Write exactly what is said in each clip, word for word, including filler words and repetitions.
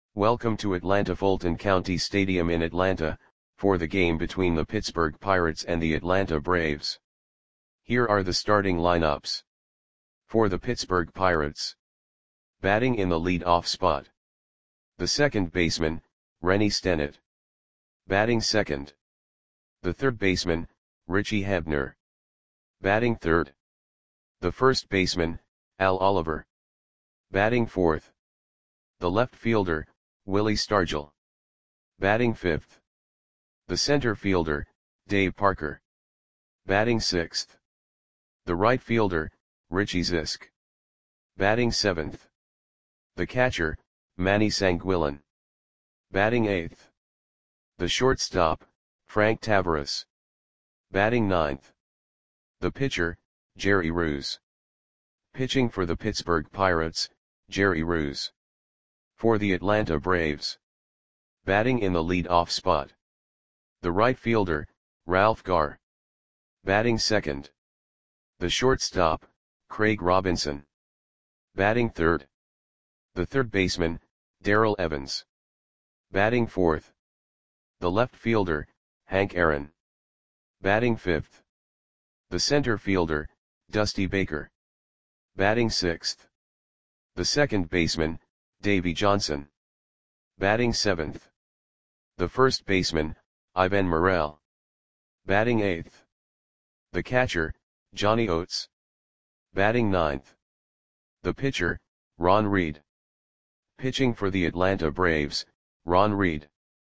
Welcome to Atlanta Fulton County Stadium in Atlanta, for the game between the Pittsburgh Pirates and the Atlanta Braves. Here are the starting lineups. For the Pittsburgh Pirates. Batting in the lead-off spot. The second baseman, Rennie Stennett. Batting second. The third baseman, Richie Hebner. Batting third. The first baseman, Al Oliver. Batting fourth. The left fielder, Willie Stargell. Batting fifth. The center fielder, Dave Parker. Batting sixth. The right fielder, Richie Zisk. Batting seventh. The catcher, Manny Sanguillen. Batting eighth. The shortstop, Frank Taveras. Batting ninth. The pitcher, Jerry Ruse. Pitching for the Pittsburgh Pirates, Jerry Ruse. For the Atlanta Braves. Batting in the lead-off spot. The right fielder, Ralph Garr. Batting second. The shortstop, Craig Robinson. Batting third. The third baseman, Darrell Evans. Batting fourth. The left fielder, Hank Aaron. Batting fifth. The center fielder, Dusty Baker. Batting sixth. The second baseman, Davey Johnson. Batting seventh. The first baseman, Ivan Morrell. Batting eighth. The catcher, Johnny Oates. Batting ninth. The pitcher, Ron Reed. Pitching for the Atlanta Braves, Ron Reed.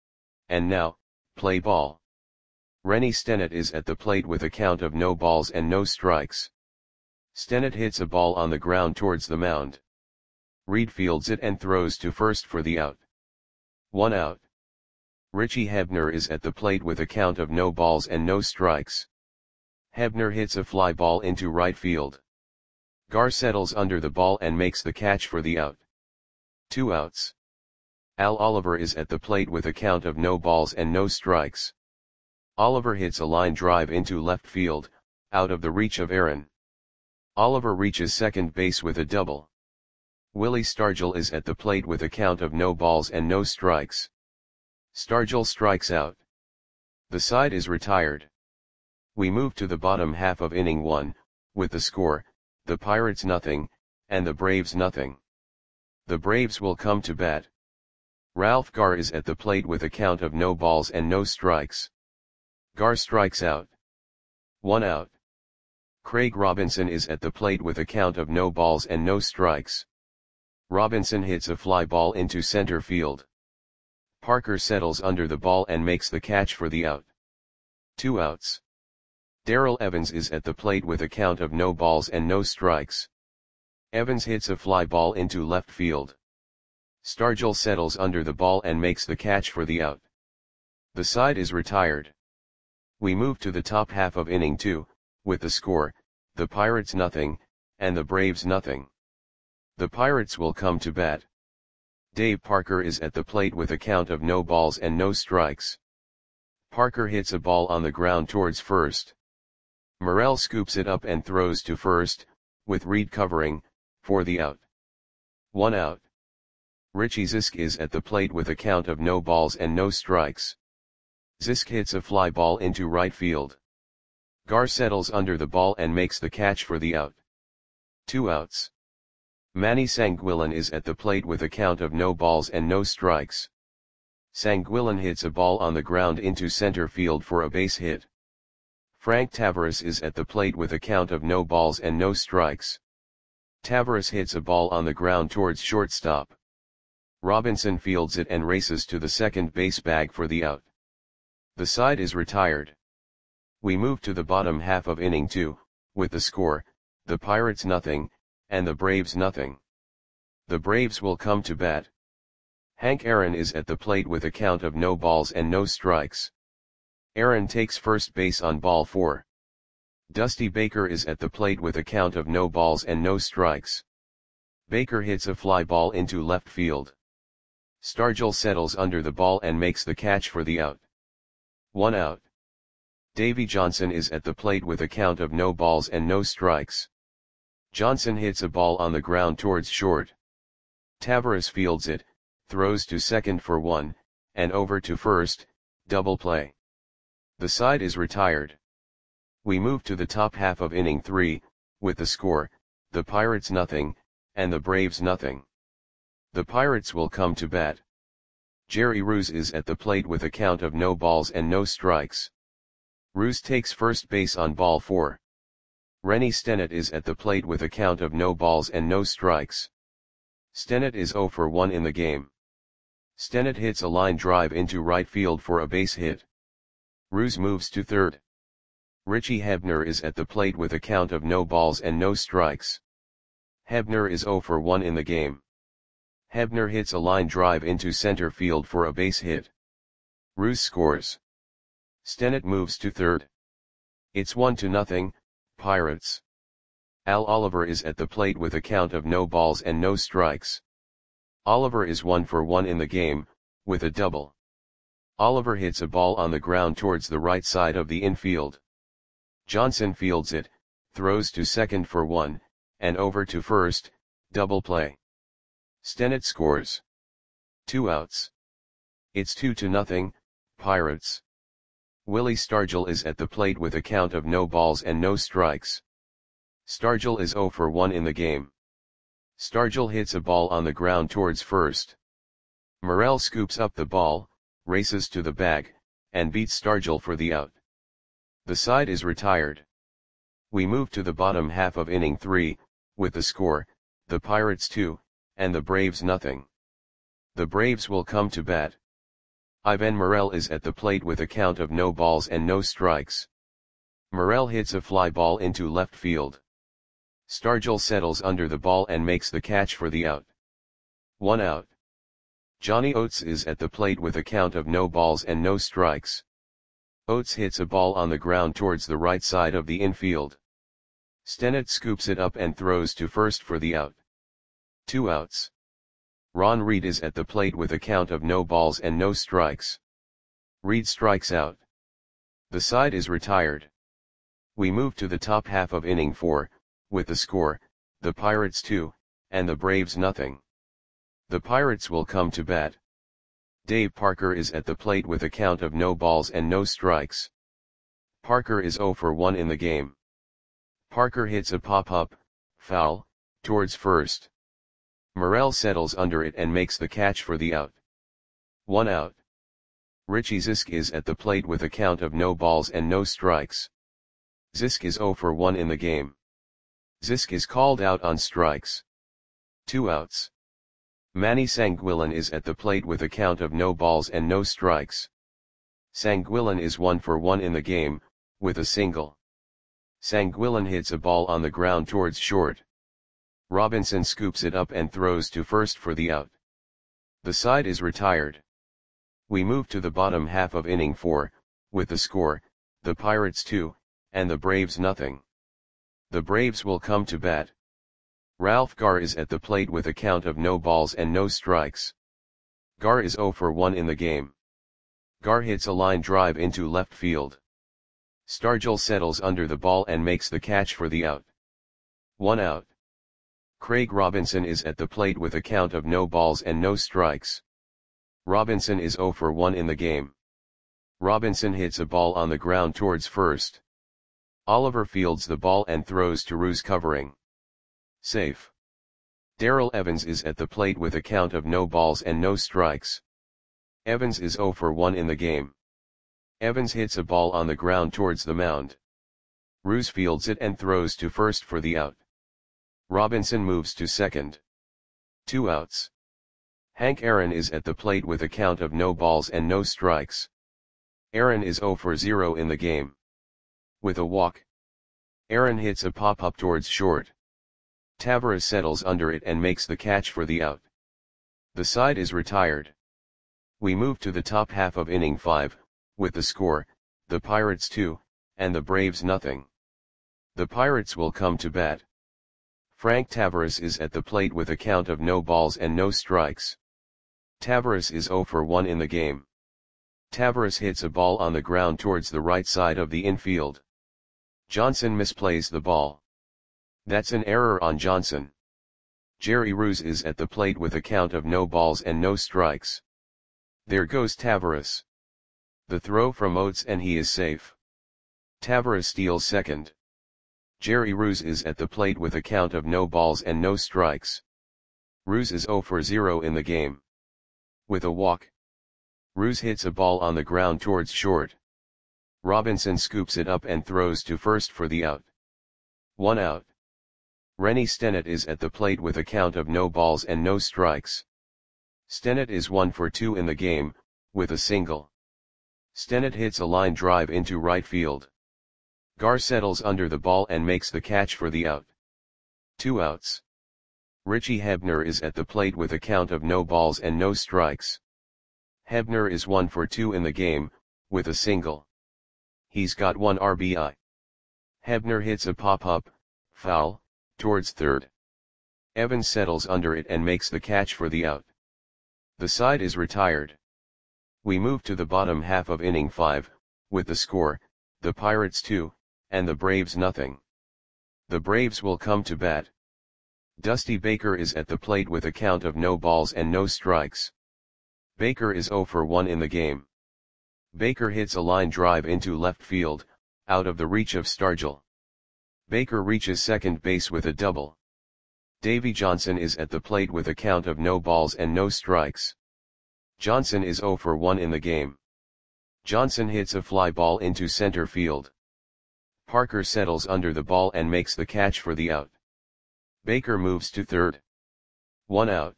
And now, play ball. Rennie Stennett is at the plate with a count of no balls and no strikes. Stennett hits a ball on the ground towards the mound. Reed fields it and throws to first for the out. One out. Richie Hebner is at the plate with a count of no balls and no strikes. Hebner hits a fly ball into right field. Garr settles under the ball and makes the catch for the out. Two outs. Al Oliver is at the plate with a count of no balls and no strikes. Oliver hits a line drive into left field, out of the reach of Aaron. Oliver reaches second base with a double. Willie Stargell is at the plate with a count of no balls and no strikes. Stargell strikes out. The side is retired. We move to the bottom half of inning one, with the score, the Pirates nothing, and the Braves nothing. The Braves will come to bat. Ralph Garr is at the plate with a count of no balls and no strikes. Garr strikes out. One out. Craig Robinson is at the plate with a count of no balls and no strikes. Robinson hits a fly ball into center field. Parker settles under the ball and makes the catch for the out. Two outs. Darrell Evans is at the plate with a count of no balls and no strikes. Evans hits a fly ball into left field. Stargell settles under the ball and makes the catch for the out. The side is retired. We move to the top half of inning two, with the score, the Pirates nothing, and the Braves nothing. The Pirates will come to bat. Dave Parker is at the plate with a count of no balls and no strikes. Parker hits a ball on the ground towards first. Morrell scoops it up and throws to first, with Reed covering, for the out. One out. Richie Zisk is at the plate with a count of no balls and no strikes. Zisk hits a fly ball into right field. Garr settles under the ball and makes the catch for the out. Two outs. Manny Sanguillen is at the plate with a count of no balls and no strikes. Sanguillen hits a ball on the ground into center field for a base hit. Frank Taveras is at the plate with a count of no balls and no strikes. Taveras hits a ball on the ground towards shortstop. Robinson fields it and races to the second base bag for the out. The side is retired. We move to the bottom half of inning two, with the score, the Pirates nothing, and the Braves nothing. The Braves will come to bat. Hank Aaron is at the plate with a count of no balls and no strikes. Aaron takes first base on ball four. Dusty Baker is at the plate with a count of no balls and no strikes. Baker hits a fly ball into left field. Stargell settles under the ball and makes the catch for the out. One out. Davey Johnson is at the plate with a count of no balls and no strikes. Johnson hits a ball on the ground towards short. Taveras fields it, throws to second for one, and over to first, double play. The side is retired. We move to the top half of inning three, with the score, the Pirates nothing, and the Braves nothing. The Pirates will come to bat. Jerry Roos is at the plate with a count of no balls and no strikes. Roos takes first base on ball four. Rennie Stennett is at the plate with a count of no balls and no strikes. Stennett is zero for one in the game. Stennett hits a line drive into right field for a base hit. Roos moves to third. Richie Hebner is at the plate with a count of no balls and no strikes. Hebner is zero for one in the game. Hebner hits a line drive into center field for a base hit. Roos scores. Stennett moves to third. It's one to nothing, Pirates. Al Oliver is at the plate with a count of no balls and no strikes. Oliver is one for one in the game, with a double. Oliver hits a ball on the ground towards the right side of the infield. Johnson fields it, throws to second for one, and over to first, double play. Stennett scores. Two outs. It's two to nothing, Pirates. Willie Stargell is at the plate with a count of no balls and no strikes. Stargell is zero for one in the game. Stargell hits a ball on the ground towards first. Morel scoops up the ball, races to the bag, and beats Stargell for the out. The side is retired. We move to the bottom half of inning three, with the score, the Pirates two, and the Braves nothing. The Braves will come to bat. Ivan Morel is at the plate with a count of no balls and no strikes. Morel hits a fly ball into left field. Stargell settles under the ball and makes the catch for the out. One out. Johnny Oates is at the plate with a count of no balls and no strikes. Oates hits a ball on the ground towards the right side of the infield. Stennett scoops it up and throws to first for the out. Two outs. Ron Reed is at the plate with a count of no balls and no strikes. Reed strikes out. The side is retired. We move to the top half of inning four, with the score, the Pirates two, and the Braves nothing. The Pirates will come to bat. Dave Parker is at the plate with a count of no balls and no strikes. Parker is zero for one in the game. Parker hits a pop-up, foul, towards first. Morel settles under it and makes the catch for the out. One out. Richie Zisk is at the plate with a count of no balls and no strikes. Zisk is zero for one in the game. Zisk is called out on strikes. Two outs. Manny Sanguillen is at the plate with a count of no balls and no strikes. Sanguillen is one for one in the game, with a single. Sanguillen hits a ball on the ground towards short. Robinson scoops it up and throws to first for the out. The side is retired. We move to the bottom half of inning four, with the score, the Pirates two, and the Braves nothing. The Braves will come to bat. Ralph Garr is at the plate with a count of no balls and no strikes. Garr is zero for one in the game. Garr hits a line drive into left field. Stargell settles under the ball and makes the catch for the out. One out. Craig Robinson is at the plate with a count of no balls and no strikes. Robinson is zero for one in the game. Robinson hits a ball on the ground towards first. Oliver fields the ball and throws to Roos covering. Safe. Darrell Evans is at the plate with a count of no balls and no strikes. Evans is zero for one in the game. Evans hits a ball on the ground towards the mound. Roos fields it and throws to first for the out. Robinson moves to second. Two outs. Hank Aaron is at the plate with a count of no balls and no strikes. Aaron is zero for zero in the game. With a walk. Aaron hits a pop-up towards short. Tavares settles under it and makes the catch for the out. The side is retired. We move to the top half of inning five, with the score, the Pirates two, and the Braves nothing. The Pirates will come to bat. Frank Tavares is at the plate with a count of no balls and no strikes. Tavares is zero for one in the game. Tavares hits a ball on the ground towards the right side of the infield. Johnson misplays the ball. That's an error on Johnson. Jerry Roos is at the plate with a count of no balls and no strikes. There goes Tavares. The throw from Oates and he is safe. Tavares steals second. Jerry Roos is at the plate with a count of no balls and no strikes. Roos is zero for zero in the game. With a walk, Roos hits a ball on the ground towards short. Robinson scoops it up and throws to first for the out. One out. Rennie Stennett is at the plate with a count of no balls and no strikes. Stennett is one for two in the game, with a single. Stennett hits a line drive into right field. Gar settles under the ball and makes the catch for the out. Two outs. Richie Hebner is at the plate with a count of no balls and no strikes. Hebner is one for two in the game, with a single. He's got one R B I. Hebner hits a pop-up, foul, towards third. Evans settles under it and makes the catch for the out. The side is retired. We move to the bottom half of inning five, with the score, the Pirates two, and the Braves nothing. The Braves will come to bat. Dusty Baker is at the plate with a count of no balls and no strikes. Baker is zero for one in the game. Baker hits a line drive into left field, out of the reach of Stargell. Baker reaches second base with a double. Davy Johnson is at the plate with a count of no balls and no strikes. Johnson is zero for one in the game. Johnson hits a fly ball into center field. Parker settles under the ball and makes the catch for the out. Baker moves to third. One out.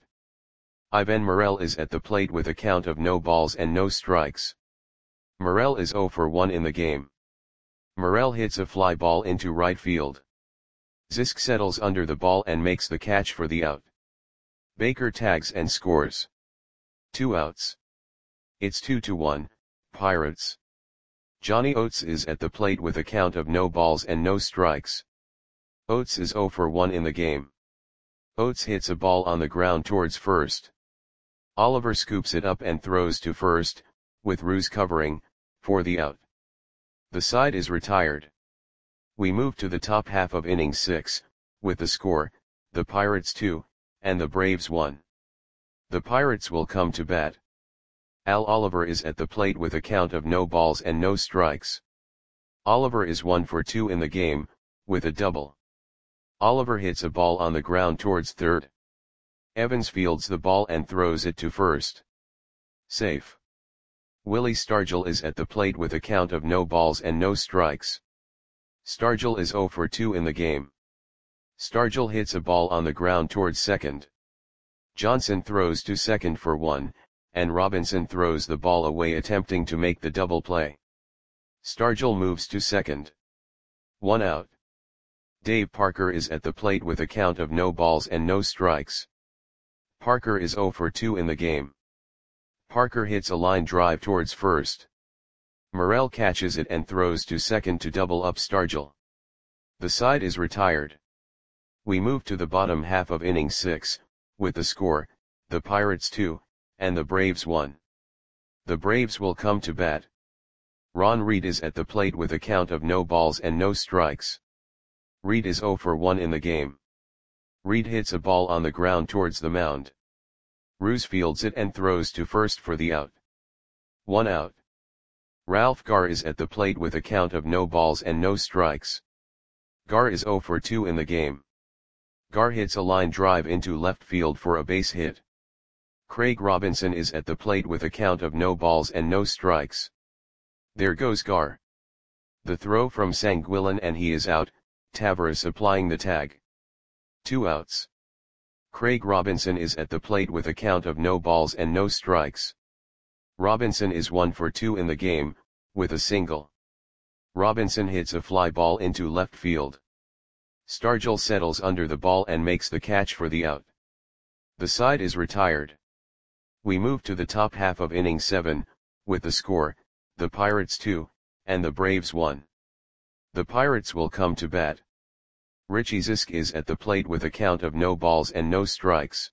Ivan Morel is at the plate with a count of no balls and no strikes. Morel is zero for one in the game. Morel hits a fly ball into right field. Zisk settles under the ball and makes the catch for the out. Baker tags and scores. Two outs. It's two to one, Pirates. Johnny Oates is at the plate with a count of no balls and no strikes. Oates is zero for one in the game. Oates hits a ball on the ground towards first. Oliver scoops it up and throws to first, with Roos covering, for the out. The side is retired. We move to the top half of inning six, with the score, the Pirates two, and the Braves one. The Pirates will come to bat. Al Oliver is at the plate with a count of no balls and no strikes. Oliver is one for two in the game, with a double. Oliver hits a ball on the ground towards third. Evans fields the ball and throws it to first. Safe. Willie Stargell is at the plate with a count of no balls and no strikes. Stargell is zero for two in the game. Stargell hits a ball on the ground towards second. Johnson throws to second for one, and Robinson throws the ball away attempting to make the double play. Stargell moves to second. One out. Dave Parker is at the plate with a count of no balls and no strikes. Parker is zero for two in the game. Parker hits a line drive towards first. Morel catches it and throws to second to double up Stargell. The side is retired. We move to the bottom half of inning six, with the score, the Pirates two, and the Braves one. The Braves will come to bat. Ron Reed is at the plate with a count of no balls and no strikes. Reed is zero for one in the game. Reed hits a ball on the ground towards the mound. Roos fields it and throws to first for the out. One out. Ralph Gar is at the plate with a count of no balls and no strikes. Gar is zero for two in the game. Gar hits a line drive into left field for a base hit. Craig Robinson is at the plate with a count of no balls and no strikes. There goes Gar. The throw from Sanguillen and he is out, Tavares applying the tag. Two outs. Craig Robinson is at the plate with a count of no balls and no strikes. Robinson is one for two in the game, with a single. Robinson hits a fly ball into left field. Stargell settles under the ball and makes the catch for the out. The side is retired. We move to the top half of inning seven, with the score, the Pirates two, and the Braves one. The Pirates will come to bat. Richie Zisk is at the plate with a count of no balls and no strikes.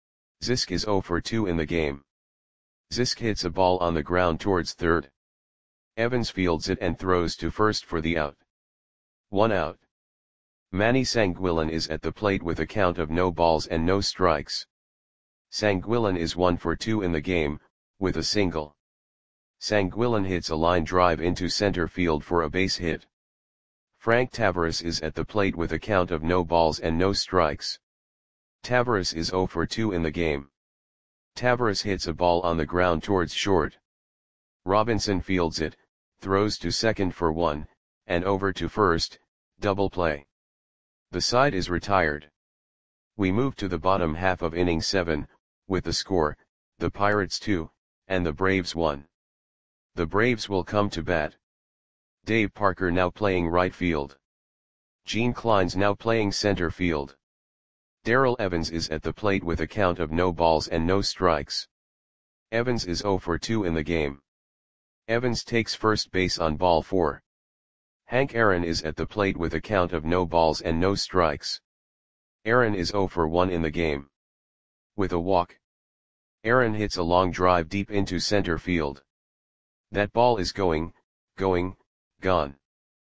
Zisk is zero for two in the game. Zisk hits a ball on the ground towards third. Evans fields it and throws to first for the out. One out. Manny Sanguillen is at the plate with a count of no balls and no strikes. Sanguillen is one for two in the game, with a single. Sanguillen hits a line drive into center field for a base hit. Frank Taveras is at the plate with a count of no balls and no strikes. Taveras is zero for two in the game. Taveras hits a ball on the ground towards short. Robinson fields it, throws to second for one, and over to first, double play. The side is retired. We move to the bottom half of inning seven, with the score, the Pirates two, and the Braves one. The Braves will come to bat. Dave Parker now playing right field. Gene Kleins now playing center field. Darrell Evans is at the plate with a count of no balls and no strikes. Evans is zero for two in the game. Evans takes first base on ball four. Hank Aaron is at the plate with a count of no balls and no strikes. Aaron is zero for one in the game. With a walk, Aaron hits a long drive deep into center field. That ball is going, going, gone.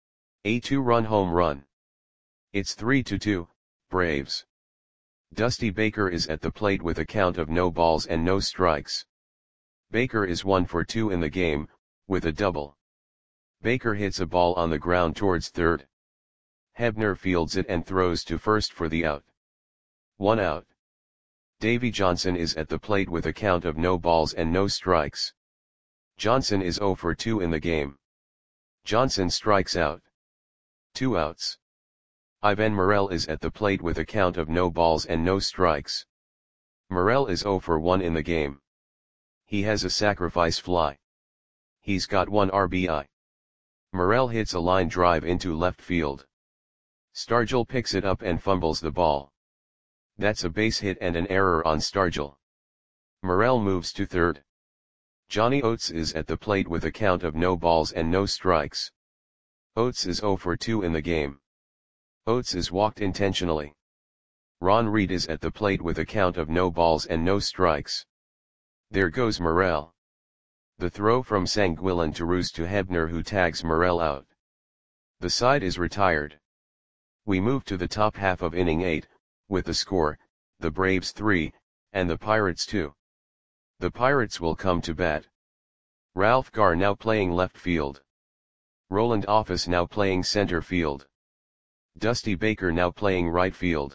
A two-run home run. It's three to two, Braves. Dusty Baker is at the plate with a count of no balls and no strikes. Baker is one for two in the game, with a double. Baker hits a ball on the ground towards third. Hebner fields it and throws to first for the out. One out. Davy Johnson is at the plate with a count of no balls and no strikes. Johnson is zero for two in the game. Johnson strikes out. Two outs. Ivan Morel is at the plate with a count of no balls and no strikes. Morel is zero for one in the game. He has a sacrifice fly. He's got one R B I. Morel hits a line drive into left field. Stargell picks it up and fumbles the ball. That's a base hit and an error on Stargell. Morel moves to third. Johnny Oates is at the plate with a count of no balls and no strikes. Oates is zero for two in the game. Oates is walked intentionally. Ron Reed is at the plate with a count of no balls and no strikes. There goes Morel. The throw from Sanguillen to Roos to Hebner, who tags Morel out. The side is retired. We move to the top half of inning eight, with the score, the Braves three, and the Pirates two. The Pirates will come to bat. Ralph Garr now playing left field. Roland Office now playing center field. Dusty Baker now playing right field.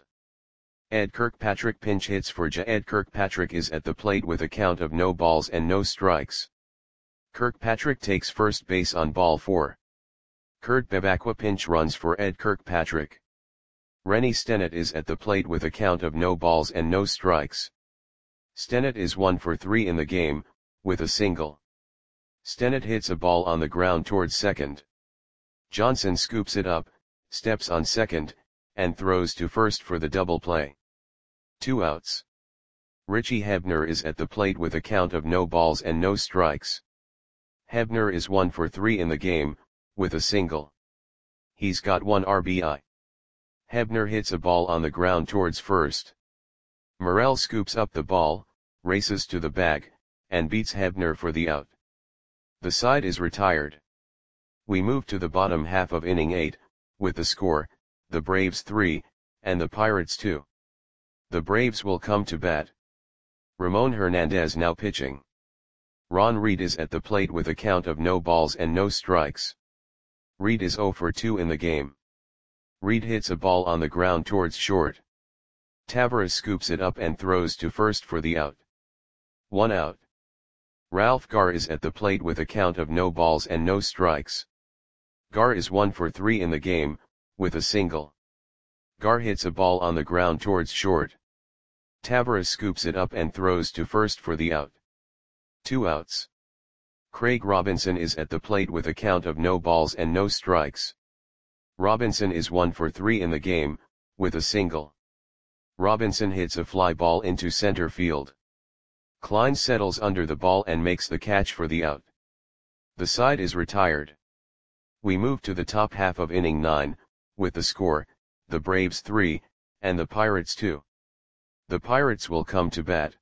Ed Kirkpatrick pinch hits for Ja. Ed Kirkpatrick is at the plate with a count of no balls and no strikes. Kirkpatrick takes first base on ball four. Kurt Bevacqua pinch runs for Ed Kirkpatrick. Rennie Stennett is at the plate with a count of no balls and no strikes. Stennett is one for three in the game, with a single. Stennett hits a ball on the ground towards second. Johnson scoops it up, steps on second, and throws to first for the double play. Two outs. Richie Hebner is at the plate with a count of no balls and no strikes. Hebner is one for three in the game, with a single. He's got one R B I. Hebner hits a ball on the ground towards first. Morel scoops up the ball, races to the bag, and beats Hebner for the out. The side is retired. We move to the bottom half of inning eight, with the score, the Braves three, and the Pirates two. The Braves will come to bat. Ramon Hernandez now pitching. Ron Reed is at the plate with a count of no balls and no strikes. Reed is zero for two in the game. Reed hits a ball on the ground towards short. Taveras scoops it up and throws to first for the out. One out. Ralph Garr is at the plate with a count of no balls and no strikes. Garr is one for three in the game, with a single. Garr hits a ball on the ground towards short. Taveras scoops it up and throws to first for the out. Two outs. Craig Robinson is at the plate with a count of no balls and no strikes. Robinson is one for three in the game, with a single. Robinson hits a fly ball into center field. Klein settles under the ball and makes the catch for the out. The side is retired. We move to the top half of inning nine, with the score, the Braves three, and the Pirates two. The Pirates will come to bat.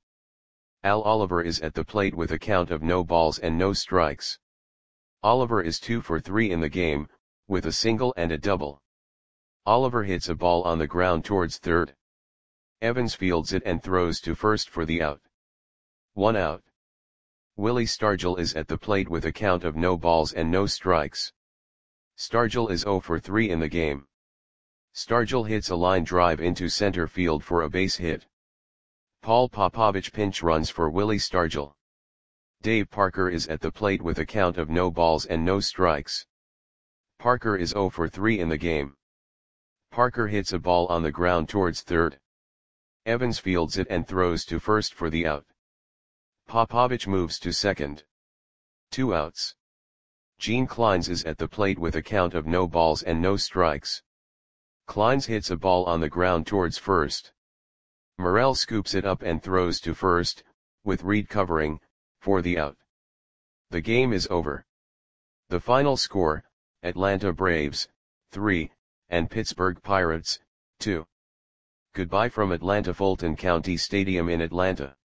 Al Oliver is at the plate with a count of no balls and no strikes. Oliver is two for three in the game, with a single and a double. Oliver hits a ball on the ground towards third. Evans fields it and throws to first for the out. One out. Willie Stargell is at the plate with a count of no balls and no strikes. Stargell is zero for three in the game. Stargell hits a line drive into center field for a base hit. Paul Popovich pinch runs for Willie Stargell. Dave Parker is at the plate with a count of no balls and no strikes. Parker is zero for three in the game. Parker hits a ball on the ground towards third. Evans fields it and throws to first for the out. Popovich moves to second. Two outs. Gene Clines is at the plate with a count of no balls and no strikes. Clines hits a ball on the ground towards first. Morel scoops it up and throws to first, with Reed covering, for the out. The game is over. The final score, Atlanta Braves, three, and Pittsburgh Pirates, two. Goodbye from Atlanta Fulton County Stadium in Atlanta.